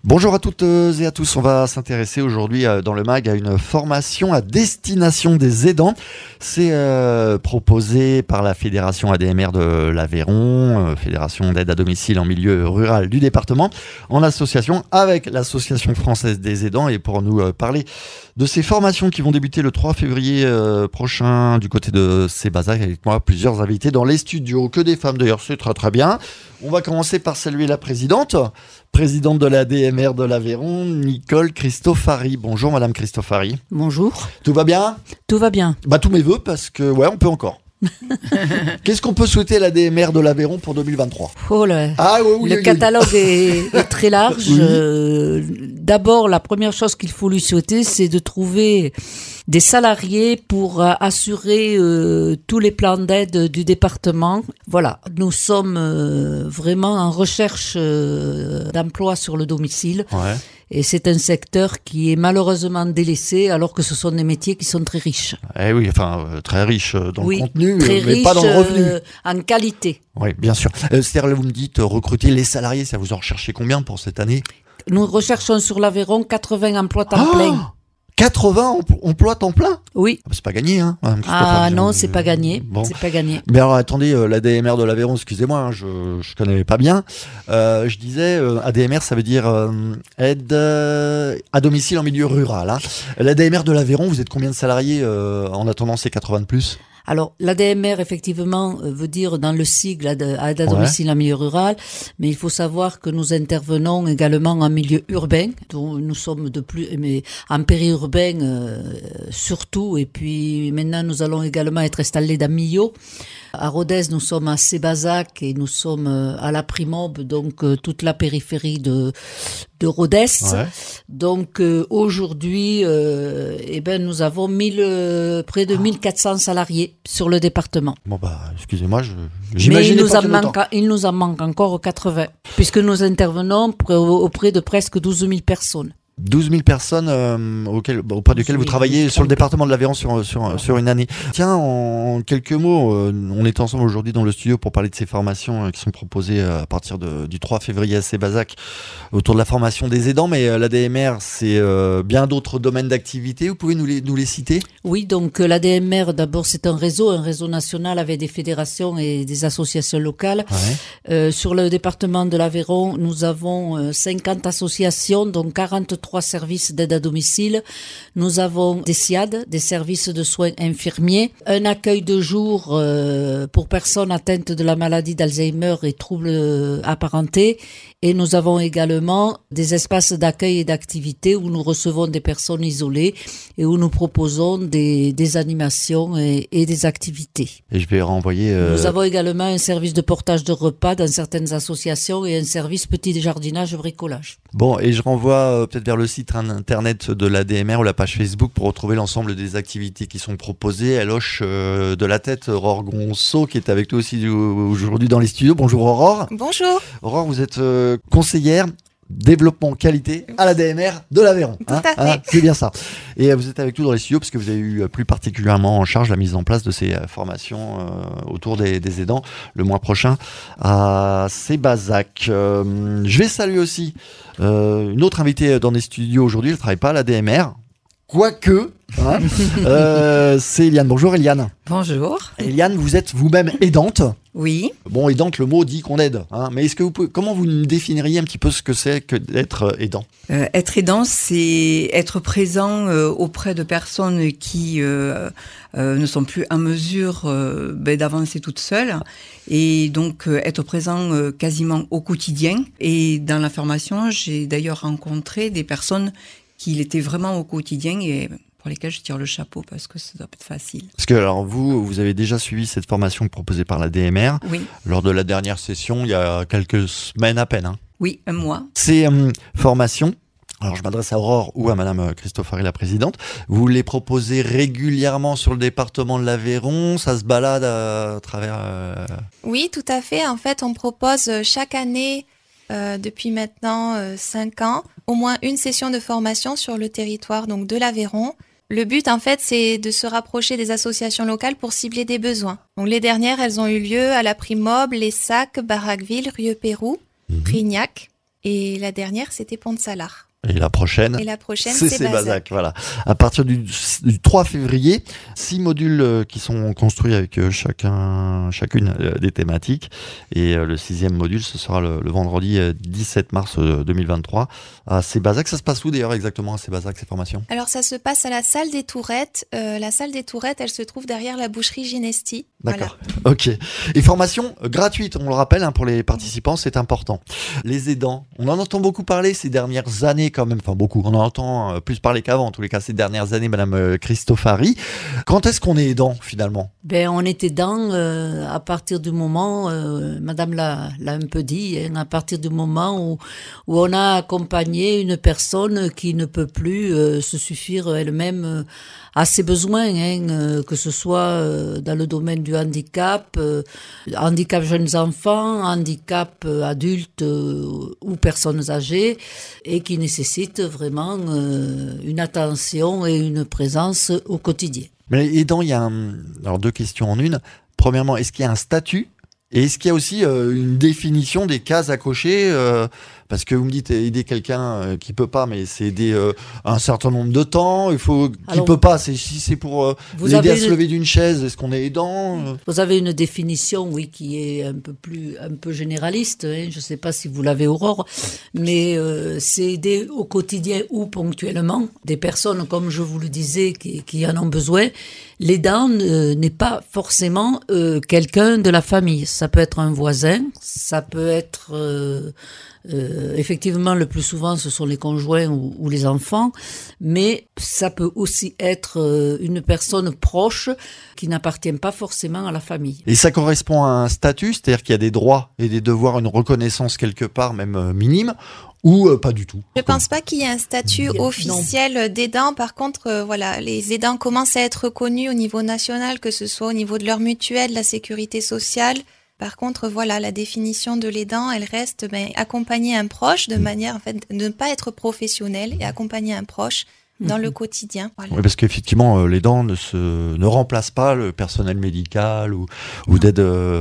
Bonjour à toutes et à tous, on va s'intéresser aujourd'hui dans le MAG à une formation à destination des aidants. C'est proposé par la Fédération ADMR de l'Aveyron, Fédération d'aide à domicile en milieu rural du département, en association avec l'Association française des aidants. Et pour nous parler de ces formations qui vont débuter le 3 février prochain du côté de Sébazac, avec moi plusieurs invités dans les studios, que des femmes d'ailleurs, c'est très très bien. On va commencer par saluer la présidente de l'ADMR de l'Aveyron, Nicole Cristofari. Bonjour Madame Cristofari. Bonjour. Tout va bien ? Tout va bien. Tous mes vœux parce que, on peut encore. Qu'est-ce qu'on peut souhaiter à l'ADMR de l'Aveyron pour 2023 ? Le catalogue est très large. Oui. D'abord, la première chose qu'il faut lui souhaiter, c'est de trouver des salariés pour assurer tous les plans d'aide du département. Voilà, nous sommes vraiment en recherche d'emploi sur le domicile. Ouais. Et c'est un secteur qui est malheureusement délaissé, alors que ce sont des métiers qui sont très riches. Très riches dans le contenu, mais riche, pas dans le revenu. En qualité. Oui, bien sûr. C'est-à-dire, là, vous me dites recruter les salariés, ça vous en recherchez combien pour cette année ? Nous recherchons sur l'Aveyron 80 emplois temps plein. 80 emplois temps plein ? Oui. C'est pas gagné, hein ? Non, c'est pas gagné. Bon. C'est pas gagné. Mais alors, attendez, l'ADMR de l'Aveyron, excusez-moi, je connais pas bien. Je disais, ADMR, ça veut dire aide à domicile en milieu rural. Hein. L'ADMR de l'Aveyron, vous êtes combien de salariés en attendant ces 80 de plus ? Alors, l'ADMR, effectivement, veut dire dans le sigle aide à domicile en milieu rural, mais il faut savoir que nous intervenons également en milieu urbain, dont nous sommes mais en périurbain surtout, et puis maintenant nous allons également être installés dans Millau. À Rodez, nous sommes à Sébazac et nous sommes à la Primobe, donc toute la périphérie de Rodez. Ouais. Donc aujourd'hui, nous avons près de 1400 salariés sur le département. Excusez-moi, j'imagine pas il nous en manque encore 80, puisque nous intervenons auprès de presque 12 000 personnes. 12 000 personnes auprès desquelles vous travaillez sur le département de l'Aveyron sur une année. Tiens, en quelques mots, on est ensemble aujourd'hui dans le studio pour parler de ces formations qui sont proposées à partir du 3 février à Sébazac autour de la formation des aidants, mais l'ADMR, c'est bien d'autres domaines d'activité. Vous pouvez nous les citer ? Oui, donc l'ADMR, d'abord, c'est un réseau national avec des fédérations et des associations locales. Ouais. Sur le département de l'Aveyron, nous avons 50 associations, donc 43 services d'aide à domicile. Nous avons des SIAD, des services de soins infirmiers, un accueil de jour pour personnes atteintes de la maladie d'Alzheimer et troubles apparentés. Et nous avons également des espaces d'accueil et d'activité où nous recevons des personnes isolées et où nous proposons des animations et des activités. Et je vais renvoyer... Nous avons également un service de portage de repas dans certaines associations et un service petit jardinage bricolage. Bon, et je renvoie peut-être vers le site internet de l'ADMR ou la page Facebook pour retrouver l'ensemble des activités qui sont proposées. Elle hoche de la tête Aurore Gonceau qui est avec nous aussi aujourd'hui dans les studios. Bonjour Aurore. Bonjour. Aurore, vous êtes conseillère développement qualité à l'ADMR de l'Aveyron. Tout à fait. C'est bien ça. Et vous êtes avec nous dans les studios parce que vous avez eu plus particulièrement en charge la mise en place de ces formations autour des aidants le mois prochain à Sébazac. Je vais saluer aussi une autre invitée dans les studios aujourd'hui. Elle ne travaille pas à l'ADMR. Quoique, c'est Eliane. Bonjour Eliane. Bonjour. Eliane, vous êtes vous-même aidante. Oui. Bon, aidante, le mot dit qu'on aide. Mais est-ce que comment vous nous définiriez un petit peu ce que c'est que d'être aidant ? Être aidant, c'est être présent auprès de personnes qui ne sont plus en mesure d'avancer toutes seules. Et donc, être présent quasiment au quotidien. Et dans la formation, j'ai d'ailleurs rencontré des personnes qui l'étaient vraiment au quotidien et pour lesquels je tire le chapeau parce que ça doit pas être facile. Parce que alors vous avez déjà suivi cette formation proposée par la DMR. Oui. Lors de la dernière session, il y a quelques semaines à peine. Oui, un mois. Ces formations, alors je m'adresse à Aurore ou à Madame Cristofari, la présidente, vous les proposez régulièrement sur le département de l'Aveyron, ça se balade à travers... Oui, tout à fait. En fait, on propose chaque année... depuis maintenant 5 ans, au moins une session de formation sur le territoire donc de l'Aveyron. Le but, en fait, c'est de se rapprocher des associations locales pour cibler des besoins. Donc, les dernières, elles ont eu lieu à la Primobe, Les Sacs, Barraqueville, Rieux-Pérou, Prignac. Et la dernière, c'était Pont-de-Salars. Et la prochaine, c'est Sébazac. Voilà. À partir du 3 février, 6 modules qui sont construits avec chacune des thématiques. Et le 6e module, ce sera le vendredi 17 mars 2023 à Sébazac. Ça se passe où d'ailleurs exactement à Sébazac, ces formations ? Alors ça se passe à la salle des Tourettes. La salle des Tourettes, elle se trouve derrière la boucherie Ginesti. D'accord. Voilà. Ok. Et formation gratuite, on le rappelle, pour les participants, c'est important. Les aidants, on en entend beaucoup parler ces dernières années quand même. Enfin beaucoup, on en entend plus parler qu'avant. En tous les cas, ces dernières années, Madame Cristofari. Quand est-ce qu'on est aidant finalement ? On est aidant à partir du moment, Madame l'a un peu dit, à partir du moment où on a accompagné une personne qui ne peut plus se suffire elle-même à ses besoins, que ce soit dans le domaine du handicap, handicap jeunes enfants, handicap adultes ou personnes âgées, et qui nécessite vraiment une attention et une présence au quotidien. Mais aidant, il y a alors 2 questions en une. Premièrement, est-ce qu'il y a un statut ? Et est-ce qu'il y a aussi une définition des cases à cocher parce que vous me dites aider quelqu'un qui peut pas, mais c'est aider un certain nombre de temps. Qui peut pas. Si c'est pour l'aider à se lever d'une chaise, est-ce qu'on est aidant ? Vous avez une définition, oui, qui est un peu généraliste. Je ne sais pas si vous l'avez, Aurore, mais c'est aider au quotidien ou ponctuellement des personnes, comme je vous le disais, qui en ont besoin. L'aidant n'est pas forcément quelqu'un de la famille. Ça peut être un voisin, ça peut être effectivement le plus souvent ce sont les conjoints ou les enfants, mais ça peut aussi être une personne proche qui n'appartient pas forcément à la famille. Et ça correspond à un statut, c'est-à-dire qu'il y a des droits et des devoirs, une reconnaissance quelque part même minime, ou pas du tout? Je pense pas qu'il y ait un statut officiel d'aidant. Par contre, les aidants commencent à être reconnus au niveau national, que ce soit au niveau de leur mutuelle, la sécurité sociale. Par contre, la définition de l'aidant, elle reste accompagner un proche de manière, de ne pas être professionnel et accompagner un proche dans le quotidien. Voilà. Oui, parce qu'effectivement, l'aidant ne remplace pas le personnel médical ou d'aide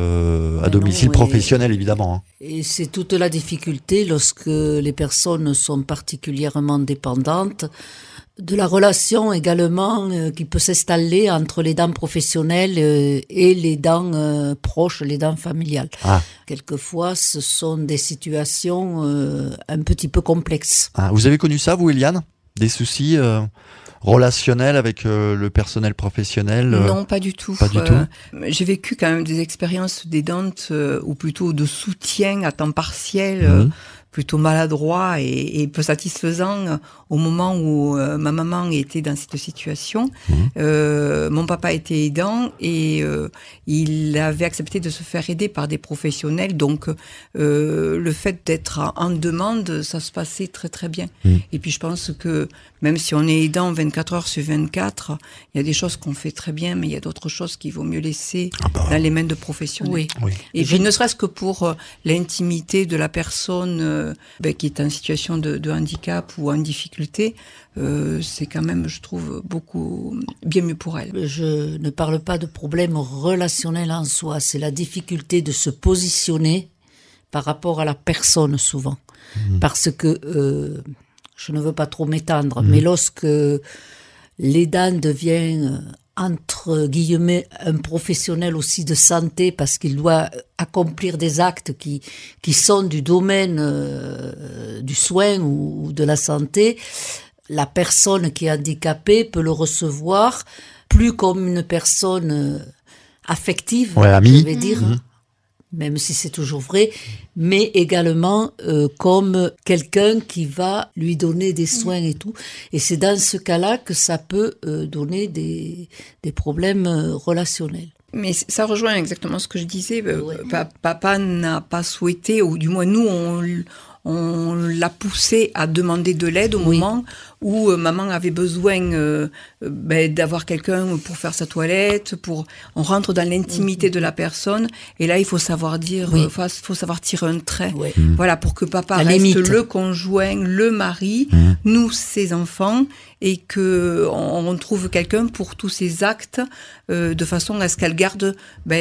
à domicile professionnel, évidemment. Et c'est toute la difficulté lorsque les personnes sont particulièrement dépendantes de la relation également qui peut s'installer entre les dents professionnelles et les dents proches, les dents familiales. Quelquefois, ce sont des situations un petit peu complexes. Vous avez connu ça, vous, Eliane ? Des soucis relationnels avec le personnel professionnel? Non, pas du tout. Pas du tout. J'ai vécu quand même des expériences d'aidantes ou plutôt de soutien à temps partiel, plutôt maladroit et peu satisfaisant au moment où ma maman était dans cette situation. Mon papa était aidant et il avait accepté de se faire aider par des professionnels. Donc, le fait d'être en demande, ça se passait très très bien. Et puis, je pense que même si on est aidant 24 heures sur 24, il y a des choses qu'on fait très bien, mais il y a d'autres choses qu'il vaut mieux laisser dans les mains de professionnels. Oui. Et puis, ne serait-ce que pour l'intimité de la personne qui est en situation de handicap ou en difficulté, c'est quand même, je trouve, beaucoup bien mieux pour elle. Je ne parle pas de problème relationnel en soi, c'est la difficulté de se positionner par rapport à la personne souvent. Parce que, je ne veux pas trop m'étendre, mais lorsque l'aidant devient entre guillemets un professionnel aussi de santé parce qu'il doit accomplir des actes qui sont du domaine du soin ou de la santé, la personne qui est handicapée peut le recevoir plus comme une personne affective, amie. Je vais dire, même si c'est toujours vrai, mais également comme quelqu'un qui va lui donner des soins et tout. Et c'est dans ce cas-là que ça peut donner des problèmes relationnels. Mais ça rejoint exactement ce que je disais. Papa n'a pas souhaité, ou du moins nous, on l'a poussé à demander de l'aide au moment où maman avait besoin d'avoir quelqu'un pour faire sa toilette, on rentre dans l'intimité de la personne, et là il faut savoir dire, faut savoir tirer un trait, voilà, pour que papa reste le conjoint, le mari, nous ses enfants, et que on trouve quelqu'un pour tous ces actes, de façon à ce qu'elle garde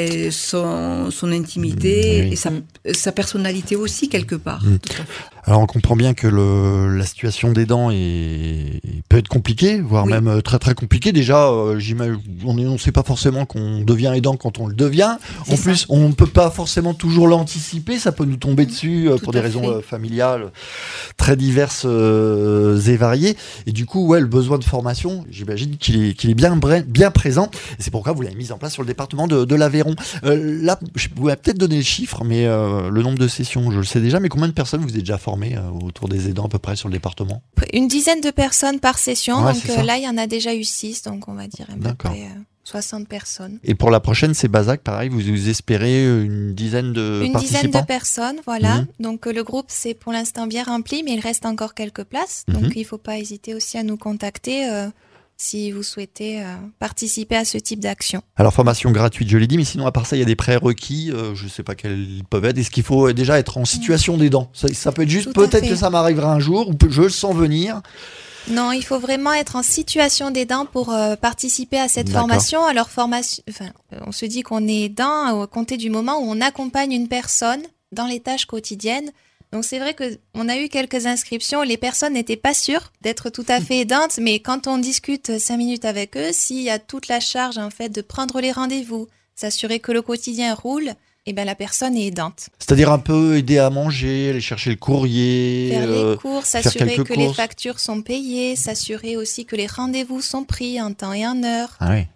son intimité et sa personnalité aussi quelque part. Alors on comprend bien que la situation des dents peut être compliquée, voire même très très compliquée. Déjà, on ne sait pas forcément qu'on devient aidant quand on le devient. En plus, on ne peut pas forcément toujours l'anticiper. Ça peut nous tomber dessus pour des raisons familiales très diverses et variées. Et du coup, le besoin de formation, j'imagine qu'il est bien présent. Et c'est pourquoi vous l'avez mis en place sur le département de l'Aveyron. Là, je pourrais peut-être donner le chiffre, mais le nombre de sessions, je le sais déjà. Mais combien de personnes vous avez déjà formées autour des aidants à peu près sur le département? Une dizaine de personnes par session. Donc là, il y en a déjà eu 6. Donc on va dire à peu près 60 personnes. Et pour la prochaine, c'est Bazac, pareil, vous espérez une dizaine de participants? Une dizaine de personnes, voilà. Donc le groupe, c'est pour l'instant bien rempli, mais il reste encore quelques places. Donc il ne faut pas hésiter aussi à nous contacter si vous souhaitez participer à ce type d'action. Alors, formation gratuite, je l'ai dit, mais sinon, à part ça, il y a des prérequis, je ne sais pas quels ils peuvent être. Est-ce qu'il faut déjà être en situation d'aidant? Ça peut être juste, peut-être que ça m'arrivera un jour, ou je le sens venir. Non, il faut vraiment être en situation d'aidant pour participer à cette formation. Alors, on se dit qu'on est aidant à compter du moment où on accompagne une personne dans les tâches quotidiennes. Donc c'est vrai qu'on a eu quelques inscriptions, les personnes n'étaient pas sûres d'être tout à fait aidantes, mais quand on discute 5 minutes avec eux, s'il y a toute la charge en fait de prendre les rendez-vous, s'assurer que le quotidien roule, et la personne est aidante. C'est-à-dire un peu aider à manger, aller chercher le courrier, faire les courses, s'assurer que courses. Les factures sont payées, s'assurer aussi que les rendez-vous sont pris en temps et en heure.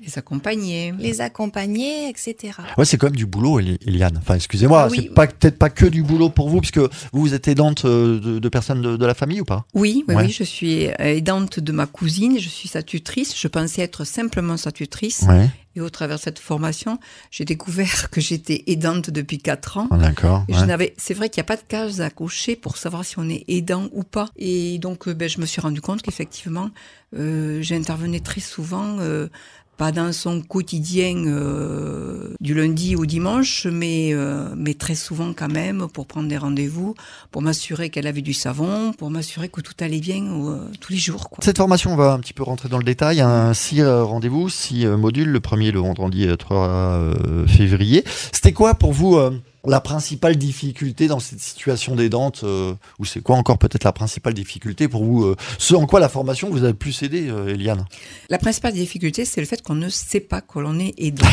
Les accompagner, etc. Ouais, c'est quand même du boulot, Eliane. Enfin, excusez-moi, c'est peut-être pas que du boulot pour vous, puisque vous êtes aidante de personnes de la famille ou pas? Oui, je suis aidante de ma cousine, je suis sa tutrice. Je pensais être simplement sa tutrice. Ouais. Et au travers de cette formation, j'ai découvert que j'étais aidante depuis 4 ans. Ah, d'accord. Et c'est vrai qu'il n'y a pas de case à cocher pour savoir si on est aidant ou pas. Et donc, je me suis rendu compte qu'effectivement, j'intervenais très souvent, pas dans son quotidien du lundi au dimanche, mais très souvent quand même pour prendre des rendez-vous, pour m'assurer qu'elle avait du savon, pour m'assurer que tout allait bien tous les jours. Cette formation, on va un petit peu rentrer dans le détail. Il y a 6 rendez-vous, 6 modules. Le premier, le vendredi 3 février. C'était quoi pour vous la principale difficulté dans cette situation d'aidante, ou c'est quoi encore peut-être la principale difficulté pour vous, ce en quoi la formation vous a le plus aidé, Eliane? La principale difficulté, c'est le fait qu'on ne sait pas que l'on est aidant.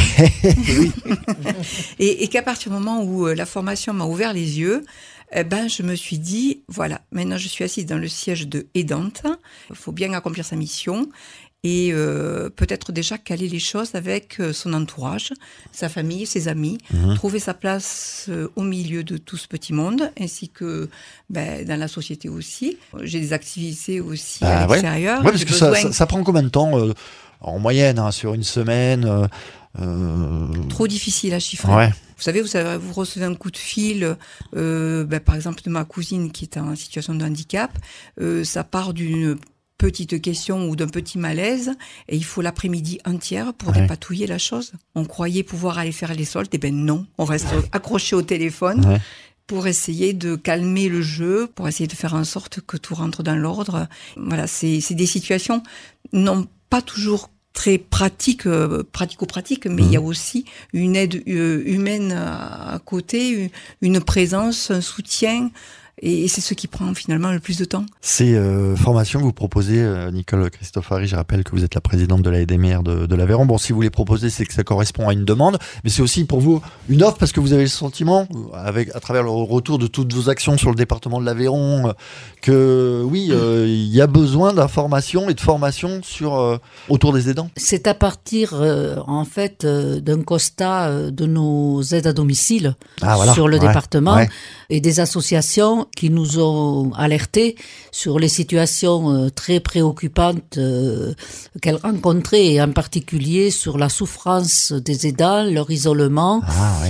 et qu'à partir du moment où la formation m'a ouvert les yeux, je me suis dit, voilà, maintenant je suis assise dans le siège de aidante, il faut bien accomplir sa mission. Et peut-être déjà caler les choses avec son entourage, sa famille, ses amis, trouver sa place au milieu de tout ce petit monde, ainsi que dans la société aussi. J'ai des activités aussi à l'extérieur. Ouais, parce que ça prend combien de temps en moyenne, sur une semaine Trop difficile à chiffrer. Ouais. Vous savez, vous recevez un coup de fil, par exemple de ma cousine qui est en situation de handicap, ça part d'une petite question ou d'un petit malaise, et il faut l'après-midi entière pour dépatouiller la chose. On croyait pouvoir aller faire les soldes, et non, on reste accroché au téléphone pour essayer de calmer le jeu, pour essayer de faire en sorte que tout rentre dans l'ordre. Voilà, c'est des situations non pas toujours très pratico-pratiques, mais il y a aussi une aide humaine à côté, une présence, un soutien. Et c'est ce qui prend finalement le plus de temps. Ces formations que vous proposez, Nicole Christofari, je rappelle que vous êtes la présidente de la ADMR de l'Aveyron. Bon, si vous les proposez, c'est que ça correspond à une demande, mais c'est aussi pour vous une offre parce que vous avez le sentiment, à travers le retour de toutes vos actions sur le département de l'Aveyron, que il y a besoin d'informations et de formation autour des aidants. C'est à partir en fait d'un constat de nos aides à domicile sur le département et des associations qui nous ont alertés sur les situations très préoccupantes qu'elle rencontrait, et en particulier sur la souffrance des aidants, leur isolement.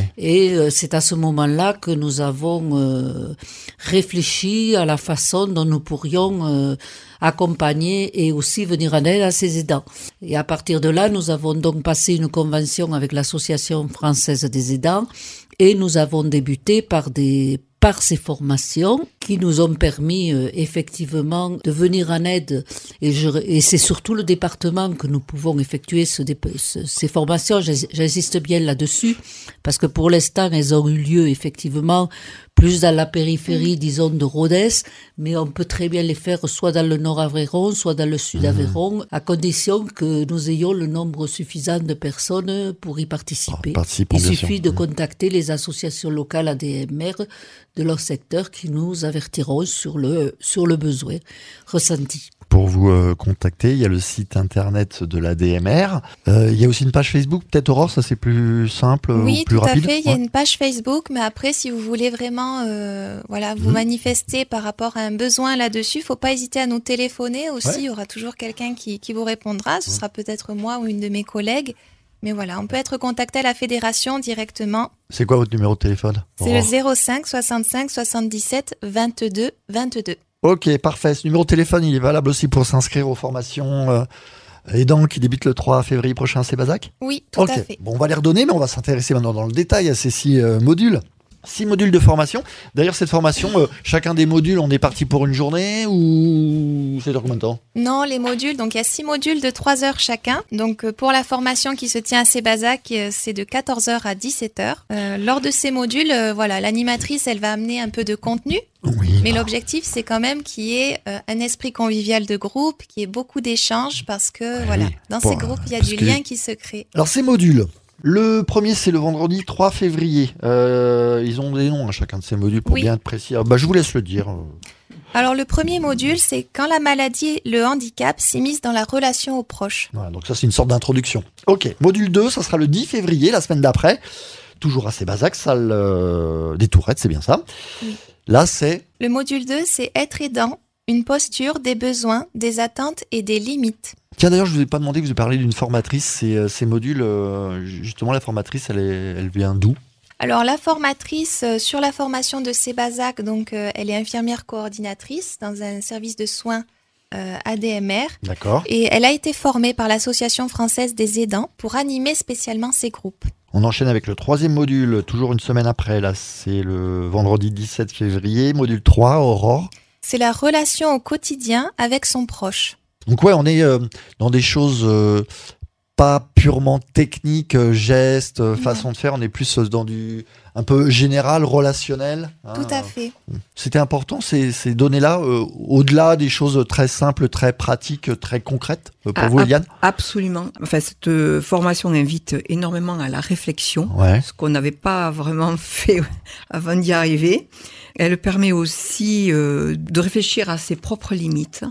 Et c'est à ce moment-là que nous avons réfléchi à la façon dont nous pourrions accompagner et aussi venir en aide à ces aidants. Et à partir de là, nous avons donc passé une convention avec l'Association française des aidants, et nous avons débuté par ces formations qui nous ont permis effectivement de venir en aide, et c'est surtout le département que nous pouvons effectuer ces formations. J'insiste bien là-dessus, parce que pour l'instant, elles ont eu lieu effectivement plus dans la périphérie, disons, de Rodez, mais on peut très bien les faire soit dans le Nord Aveyron, soit dans le Sud Aveyron, à condition que nous ayons le nombre suffisant de personnes pour y participer. Il suffit de contacter les associations locales ADMR de leur secteur qui nous avertiront sur le besoin ressenti. Pour vous contacter, il y a le site internet de l'ADMR. Il y a aussi une page Facebook, peut-être Aurore, ça c'est plus simple, oui, ou plus rapide. Oui, tout à fait, il y a une page Facebook, mais après, si vous voulez vraiment vous manifester par rapport à un besoin là-dessus, il ne faut pas hésiter à nous téléphoner aussi, il y aura toujours quelqu'un qui vous répondra, ce sera peut-être moi ou une de mes collègues. Mais voilà, on peut être contacté à la fédération directement. C'est quoi votre numéro de téléphone ? C'est le 05 65 77 22 22. Ok, parfait. Ce numéro de téléphone, il est valable aussi pour s'inscrire aux formations aidants qui débutent le 3 février prochain à Sébazac ? Oui, tout à fait. Bon, on va les redonner, mais on va s'intéresser maintenant dans le détail à ces 6 modules. 6 modules de formation. D'ailleurs, cette formation, chacun des modules, on est parti pour une journée ou c'est dans combien de temps ? Non, les modules, donc il y a 6 modules de 3 heures chacun. Donc pour la formation qui se tient à Sébazac, c'est de 14h à 17h. Lors de ces modules, l'animatrice, elle va amener un peu de contenu. Oui, mais l'objectif, c'est quand même qu'il y ait un esprit convivial de groupe, qu'il y ait beaucoup d'échanges, parce que dans ces groupes, il y a du lien qui se crée. Alors ces modules, le premier, c'est le vendredi 3 février. Ils ont des noms, chacun de ces modules, pour bien être précis. Je vous laisse le dire. Alors, le premier module, c'est quand la maladie, le handicap s'immisce dans la relation aux proches. Voilà, donc ça, c'est une sorte d'introduction. Ok, module 2, ça sera le 10 février, la semaine d'après. Toujours à Sébazac, salle des Tourettes, c'est bien ça. Oui. Là, c'est... Le module 2, c'est être aidant, une posture, des besoins, des attentes et des limites. Tiens, d'ailleurs, je ne vous ai pas demandé, vous avez parlé d'une formatrice. Ces modules, justement, la formatrice, elle vient d'où ? Alors, la formatrice, sur la formation de Sébazac, donc, elle est infirmière coordinatrice dans un service de soins ADMR. D'accord. Et elle a été formée par l'Association française des aidants pour animer spécialement ces groupes. On enchaîne avec le 3e module, toujours une semaine après. Là, c'est le vendredi 17 février. Module 3, Aurore. C'est la relation au quotidien avec son proche. Donc ouais, on est dans des choses pas purement techniques, gestes, façon de faire. On est plus dans du un peu général, relationnel. Tout à fait. C'était important ces données-là, au-delà des choses très simples, très pratiques, très concrètes pour vous, Eliane ? Absolument. Enfin, cette formation invite énormément à la réflexion, ce qu'on n'avait pas vraiment fait avant d'y arriver. Elle permet aussi de réfléchir à ses propres limites.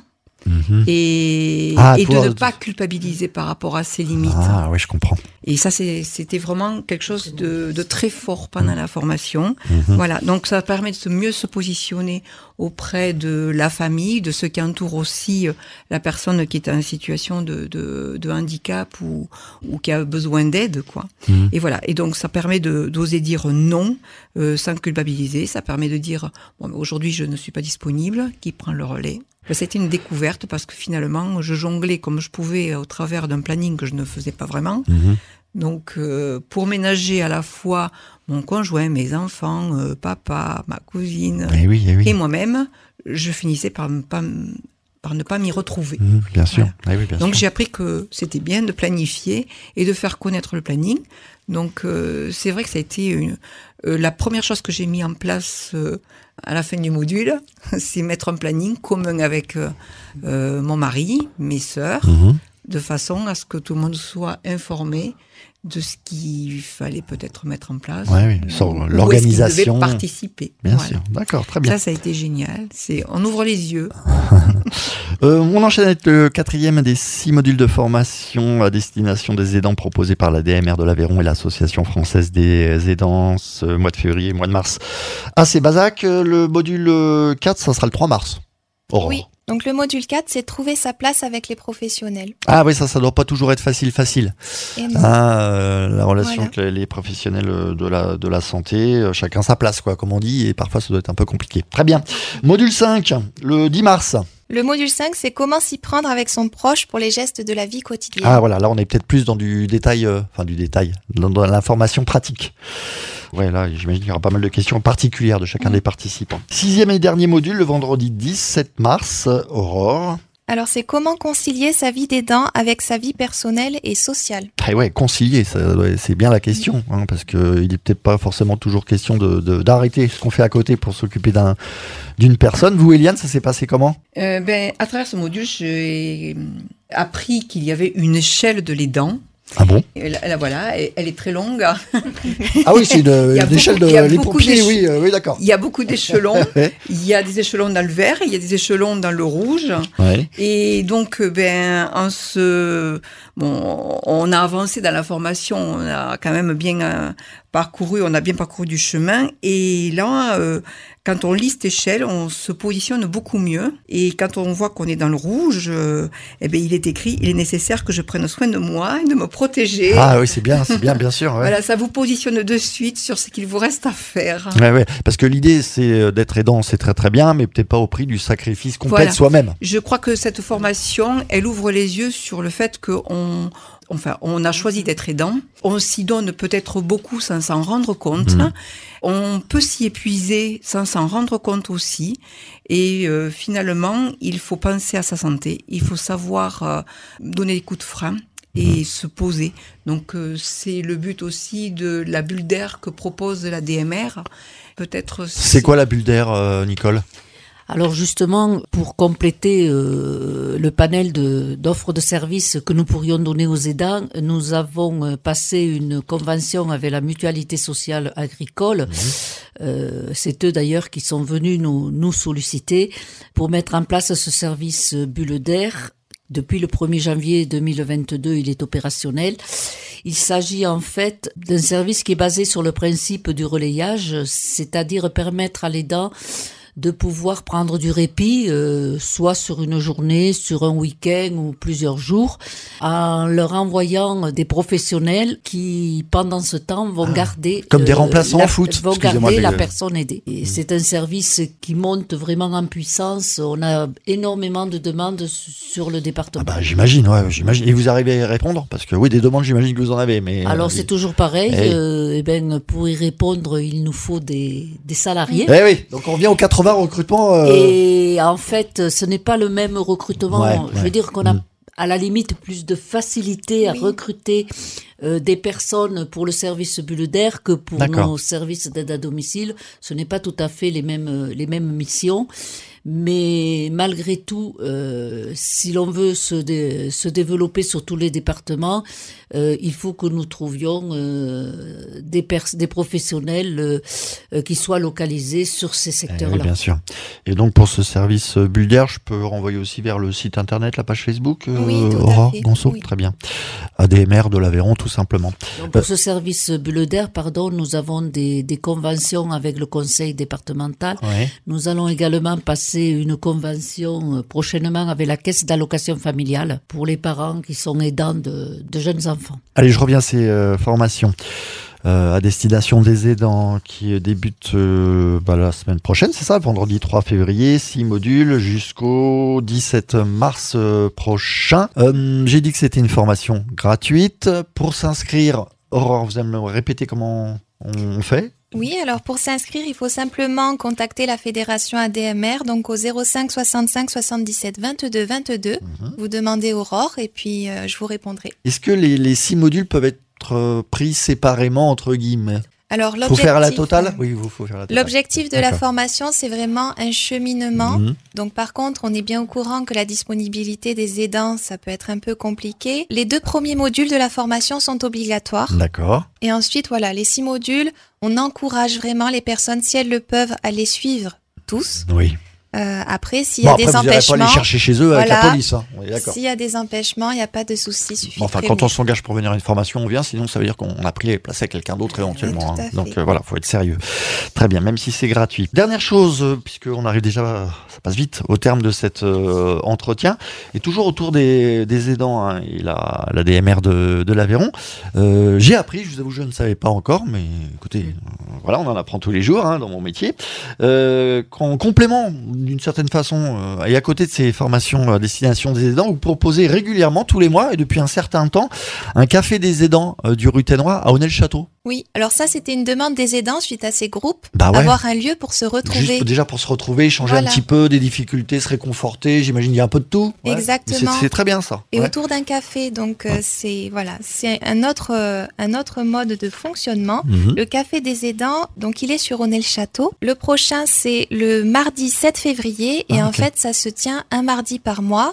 Et de ne pas culpabiliser par rapport à ses limites. Ah oui, je comprends. Et ça, c'était vraiment quelque chose de très fort pendant la formation. Voilà, donc ça permet de mieux se positionner auprès de la famille, de ceux qui entourent aussi la personne qui est en situation de handicap ou qui a besoin d'aide, quoi. Et voilà, et donc ça permet d'oser dire non sans culpabiliser. Ça permet de dire aujourd'hui je ne suis pas disponible, qui prend le relais. C'était une découverte parce que finalement, je jonglais comme je pouvais au travers d'un planning que je ne faisais pas vraiment. Donc, pour ménager à la fois mon conjoint, mes enfants, papa, ma cousine et moi-même, je finissais par ne pas m'y retrouver. Bien sûr. Voilà. Donc, j'ai appris que c'était bien de planifier et de faire connaître le planning. Donc, c'est vrai que ça a été la première chose que j'ai mis en place à la fin du module, c'est mettre un planning commun avec mon mari, mes sœurs, de façon à ce que tout le monde soit informé de ce qu'il fallait peut-être mettre en place. Sur l'organisation. Où est-ce qu'il devait participer. Bien sûr, d'accord, très bien. Ça a été génial. On ouvre les yeux. On enchaîne avec le 4e des 6 modules de formation à destination des aidants proposés par l'ADMR de l'Aveyron et l'Association française des aidants ce mois de février, mois de mars à Sébazac. Le module 4, ça sera le 3 mars. Oh. Oui. Donc le module 4, c'est trouver sa place avec les professionnels. Ah oui, ça doit pas toujours être facile. Et non. La relation Voilà. avec les professionnels de la santé, chacun sa place, quoi, comme on dit, et parfois ça doit être un peu compliqué. Très bien. Module 5, le 10 mars. Le module 5, c'est comment s'y prendre avec son proche pour les gestes de la vie quotidienne. Ah voilà, là on est peut-être plus dans du détail, dans l'information pratique. Ouais, là j'imagine qu'il y aura pas mal de questions particulières de chacun des participants. 6e et dernier module, le vendredi 17 mars, Aurore. Alors, c'est comment concilier sa vie d'aidant avec sa vie personnelle et sociale. Ah ouais, concilier, c'est bien la question, hein, parce qu'il n'est peut-être pas forcément toujours question d'arrêter ce qu'on fait à côté pour s'occuper d'une personne. Vous, Eliane, ça s'est passé comment ? À travers ce module, j'ai appris qu'il y avait une échelle de l'aidant. Ah bon ? Voilà, elle est très longue. Ah oui, c'est une échelle il y a les beaucoup pompiers, oui, d'accord. Il y a beaucoup d'échelons. Il y a des échelons dans le vert, il y a des échelons dans le rouge. Ouais. Et donc, on a avancé dans la formation, on a quand même bien parcouru du chemin. Et là, quand on lit cette échelle, on se positionne beaucoup mieux. Et quand on voit qu'on est dans le rouge, il est écrit, il est nécessaire que je prenne soin de moi et de me protéger. Ah oui, c'est bien, bien sûr. Ouais. Voilà, ça vous positionne de suite sur ce qu'il vous reste à faire. Ouais, parce que l'idée, c'est d'être aidant, c'est très très bien, mais peut-être pas au prix du sacrifice complet Voilà. de soi-même. Je crois que cette formation, elle ouvre les yeux sur le fait qu'on a choisi d'être aidant. On s'y donne peut-être beaucoup sans s'en rendre compte. On peut s'y épuiser sans s'en rendre compte aussi. Et finalement, il faut penser à sa santé. Il faut savoir donner des coups de frein et se poser. Donc c'est le but aussi de la bulle d'air que propose la DMR. Peut-être. C'est quoi la bulle d'air, Nicole ? Alors justement, pour compléter le panel d'offres de services que nous pourrions donner aux aidants, nous avons passé une convention avec la Mutualité sociale agricole. C'est eux d'ailleurs qui sont venus nous solliciter pour mettre en place ce service bulle d'air. Depuis le 1er janvier 2022, il est opérationnel. Il s'agit en fait d'un service qui est basé sur le principe du relayage, c'est-à-dire permettre à l'aidant de pouvoir prendre du répit, soit sur une journée, sur un week-end ou plusieurs jours, en leur envoyant des professionnels qui, pendant ce temps, vont garder... Comme des remplaçants en foot. Vont garder la personne aidée. Et c'est un service qui monte vraiment en puissance. On a énormément de demandes sur le département. Ah bah, j'imagine. Et vous arrivez à y répondre ? Parce que oui, des demandes, j'imagine que vous en avez. Mais alors, c'est toujours pareil. Hey. Pour y répondre, il nous faut des salariés. Eh oui, donc on revient aux 80 recrutements. Et en fait, ce n'est pas le même recrutement. Ouais, Je veux dire qu'on a à la limite plus de facilité à recruter des personnes pour le service bulle d'air que pour nos services d'aide à domicile. Ce n'est pas tout à fait les mêmes missions. Mais malgré tout, si l'on veut se développer sur tous les départements, il faut que nous trouvions des professionnels qui soient localisés sur ces secteurs-là. Oui, bien sûr. Et donc pour ce service bulle d'air, je peux renvoyer aussi vers le site internet, la page Facebook, Aurore Gonceau, très bien. ADMR de l'Aveyron, tout simplement. Donc pour ce service bulle d'air, nous avons des conventions avec le conseil départemental. Ouais. Nous allons également passer une convention prochainement avec la caisse d'allocation familiale pour les parents qui sont aidants de jeunes enfants. Allez, je reviens à ces formations à destination des aidants qui débutent la semaine prochaine, c'est ça, vendredi 3 février, 6 modules jusqu'au 17 mars prochain. J'ai dit que c'était une formation gratuite. Pour s'inscrire, Aurore, vous allez me répéter comment on fait ? Oui, alors pour s'inscrire, il faut simplement contacter la fédération ADMR, donc au 05 65 77 22 22. Vous demandez Aurore et puis je vous répondrai. Est-ce que les 6 modules peuvent être pris séparément, entre guillemets ? Alors, faut faire la totale ? Oui, il faut faire la totale. L'objectif de la formation, c'est vraiment un cheminement. Donc, par contre, on est bien au courant que la disponibilité des aidants, ça peut être un peu compliqué. Les 2 premiers modules de la formation sont obligatoires. D'accord. Et ensuite, les 6 modules, on encourage vraiment les personnes, si elles le peuvent, à les suivre tous. Oui. Après, s'il y a des empêchements, vous n'allez pas les chercher chez eux avec la police. Hein. On est d'accord. S'il y a des empêchements, il n'y a pas de souci. Enfin, quand on s'engage pour venir à une formation, on vient. Sinon, ça veut dire qu'on a pris et placé quelqu'un d'autre éventuellement. Hein. Donc voilà, faut être sérieux. Très bien, même si c'est gratuit. Dernière chose, puisqu'on arrive déjà, ça passe vite, au terme de cet entretien, et toujours autour des aidants hein, et la DMR de l'Aveyron. J'ai appris, je vous avoue, je ne savais pas encore, mais écoutez, voilà, on en apprend tous les jours hein, dans mon métier. Qu'en complément, d'une certaine façon, et à côté de ces formations à destination des aidants, vous proposez régulièrement, tous les mois, et depuis un certain temps, un café des aidants du Ruthénois à Aunay-le-Château. Oui, alors ça, c'était une demande des aidants suite à ces groupes, avoir un lieu pour se retrouver. Juste déjà pour se retrouver, échanger un petit peu, des difficultés, se réconforter, j'imagine il y a un peu de tout. Ouais. Exactement. C'est très bien ça. Et autour d'un café, donc c'est un autre mode de fonctionnement. Le café des aidants, donc il est sur Aunay-le-Château. Le prochain, c'est le mardi 7 février et en fait, ça se tient un mardi par mois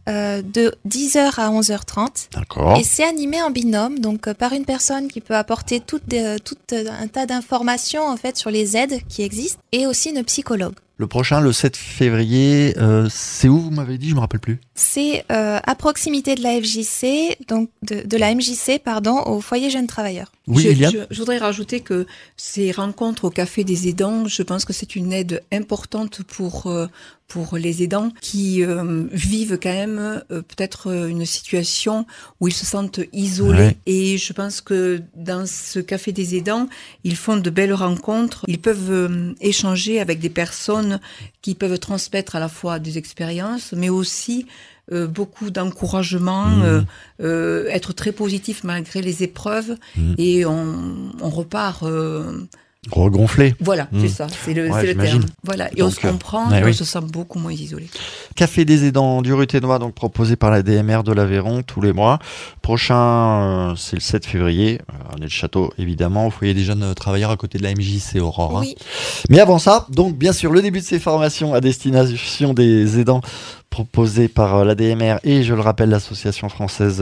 de 10h à 11h30. D'accord. Et c'est animé en binôme, donc par une personne qui peut apporter tout un tas d'informations en fait sur les aides qui existent et aussi une psychologue. Le prochain, le 7 février, c'est où vous m'avez dit, je me rappelle plus. C'est à proximité de la FJC, donc de la MJC, au foyer jeunes travailleurs. Oui, Eliane. Je voudrais rajouter que ces rencontres au café des aidants, je pense que c'est une aide importante pour les aidants qui vivent quand même peut-être une situation où ils se sentent isolés. Ouais. Et je pense que dans ce café des aidants, ils font de belles rencontres. Ils peuvent échanger avec des personnes qui peuvent transmettre à la fois des expériences, mais aussi beaucoup d'encouragement, être très positif malgré les épreuves, et on repart... regonflé. Voilà, c'est ça, c'est le terme. Voilà, et donc, on se comprend, et on se sent beaucoup moins isolé. Café des aidants du Ruthénois, donc proposé par la DMR de l'Aveyron tous les mois. Prochain, c'est le 7 février. On est le château, évidemment, au foyer des jeunes travailleurs à côté de la MJC Aurore. Oui. Hein. Mais avant ça, donc bien sûr, le début de ces formations à destination des aidants proposé par la DMR et, je le rappelle, l'Association française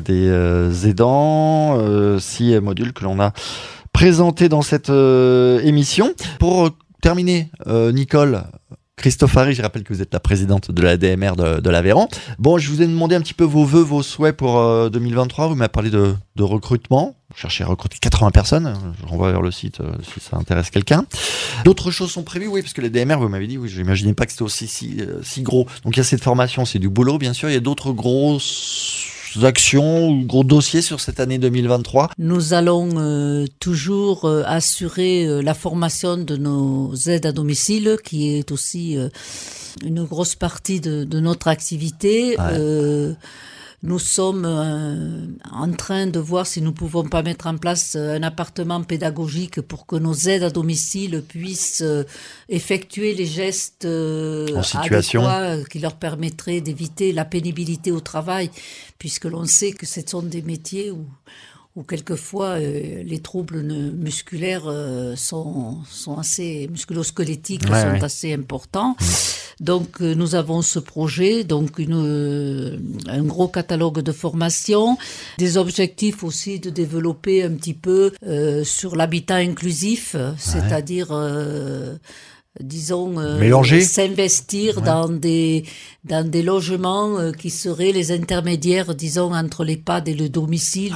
des aidants. 6 modules que l'on a présentés dans cette émission. Pour terminer, Nicole Cristofari, je rappelle que vous êtes la présidente de la DMR de l'Aveyron. Bon, je vous ai demandé un petit peu vos vœux, vos souhaits pour 2023. Vous m'avez parlé de recrutement. Vous cherchez à recruter 80 personnes. Je renvoie vers le site si ça intéresse quelqu'un. D'autres choses sont prévues, oui, parce que les DMR, vous m'avez dit, oui, je n'imaginais pas que c'était aussi si gros. Donc il y a cette formation, c'est du boulot, bien sûr. Il y a d'autres grosses actions ou gros dossiers sur cette année 2023. Nous allons toujours assurer la formation de nos aides à domicile, qui est aussi une grosse partie de notre activité. Ouais. Nous sommes en train de voir si nous pouvons pas mettre en place un appartement pédagogique pour que nos aides à domicile puissent effectuer les gestes adéquats qui leur permettraient d'éviter la pénibilité au travail, puisque l'on sait que ce sont des métiers où quelquefois les troubles musculaires sont assez musculo-squelettiques, sont assez importants. Donc nous avons ce projet, donc un gros catalogue de formation, des objectifs aussi de développer un petit peu sur l'habitat inclusif, c'est-à-dire disons s'investir dans des logements qui seraient les intermédiaires, disons, entre l'EHPAD et le domicile,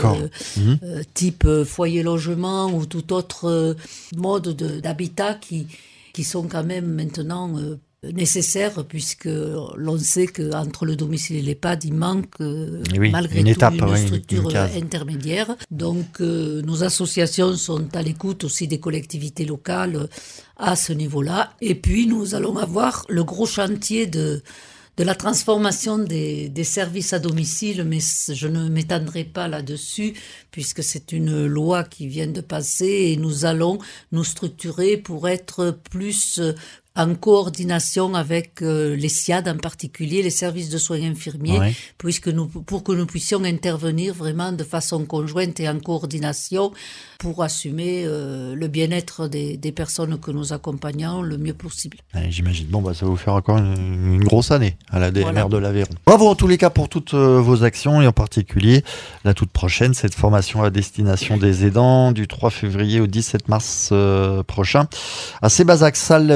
type foyer logement ou tout autre mode d'habitat qui sont quand même maintenant nécessaire, puisque l'on sait qu'entre le domicile et l'EHPAD, il manque malgré une structure intermédiaire. Donc nos associations sont à l'écoute aussi des collectivités locales à ce niveau-là. Et puis nous allons avoir le gros chantier de la transformation des services à domicile, mais je ne m'étendrai pas là-dessus, puisque c'est une loi qui vient de passer, et nous allons nous structurer pour être plus en coordination avec les SIAD, en particulier les services de soins infirmiers, pour que nous puissions intervenir vraiment de façon conjointe et en coordination pour assumer le bien-être des personnes que nous accompagnons le mieux possible. Allez, j'imagine. Bon, ça va vous faire encore une grosse année à la DMR de l'Aveyron. Bravo en tous les cas pour toutes vos actions, et en particulier la toute prochaine, cette formation à destination des aidants du 3 février au 17 mars prochain à Sébazac, salle des Tourettes.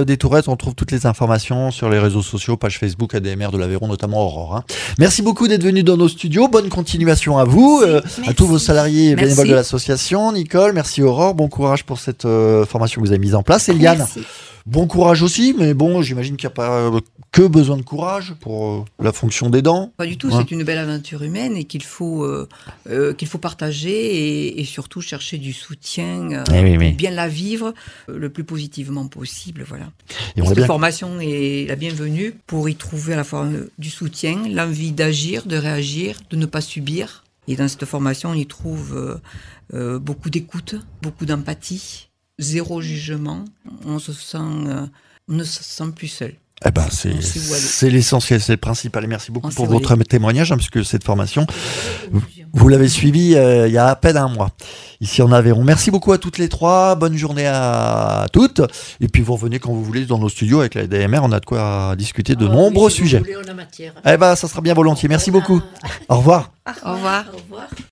On trouve toutes les informations sur les réseaux sociaux, page Facebook ADMR de l'Aveyron, notamment Aurore. Hein. Merci beaucoup d'être venu dans nos studios. Bonne continuation à vous, à tous vos salariés et bénévoles de l'association. Nicole, merci Aurore. Bon courage pour cette formation que vous avez mise en place. Eliane, bon courage aussi, mais bon, j'imagine qu'il n'y a pas que besoin de courage pour la fonction d'aidant. Pas du tout, c'est une belle aventure humaine et qu'il faut partager et surtout chercher du soutien pour bien la vivre le plus positivement possible. Voilà. Et cette formation est la bienvenue pour y trouver à la fois du soutien, l'envie d'agir, de réagir, de ne pas subir. Et dans cette formation, on y trouve beaucoup d'écoute, beaucoup d'empathie, zéro jugement. On ne se sent plus seul. Eh ben, c'est l'essentiel, c'est le principal. Et merci beaucoup pour votre témoignage, hein, puisque cette formation, vous l'avez suivie il y a à peine un mois, ici en Aveyron. Merci beaucoup à toutes les trois, bonne journée à toutes. Et puis vous revenez quand vous voulez dans nos studios avec la ADMR, on a de quoi discuter de nombreux sujets. Vous voulez, on a matière. Eh ben, ça sera bien volontiers. Merci beaucoup. Au revoir. Au revoir. Au revoir.